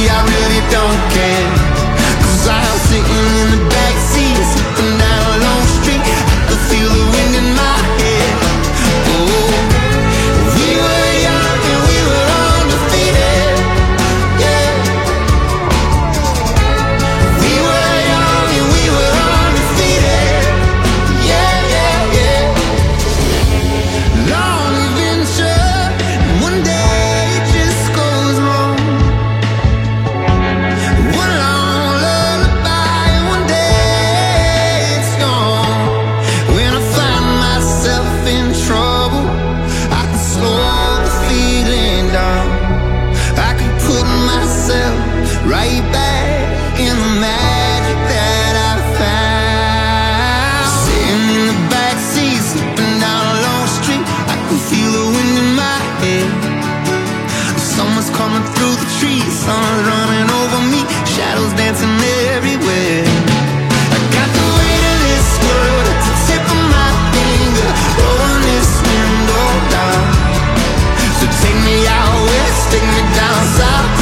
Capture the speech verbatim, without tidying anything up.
I really don't care. Cause I'm sitting in the backseat, slipping down a long street. I could feel the wind in my hair. Oh, we were young and we were undefeated. Yeah. We were young and we were undefeated. Yeah, yeah, yeah. Long adventure, and one day it just goes wrong. One long lullaby, and one day it's gone. When I find myself in trouble, I can slow the feeling down. I can put myself right back in the magic that I found. Sitting in the backseat, slipping down a long street. I can feel the wind in my hair. Someone's coming through the trees, sun's running over me, shadows dancing everywhere. I got the weight of this world at the tip of my finger, rolling this window down. So take me out west, take me down south.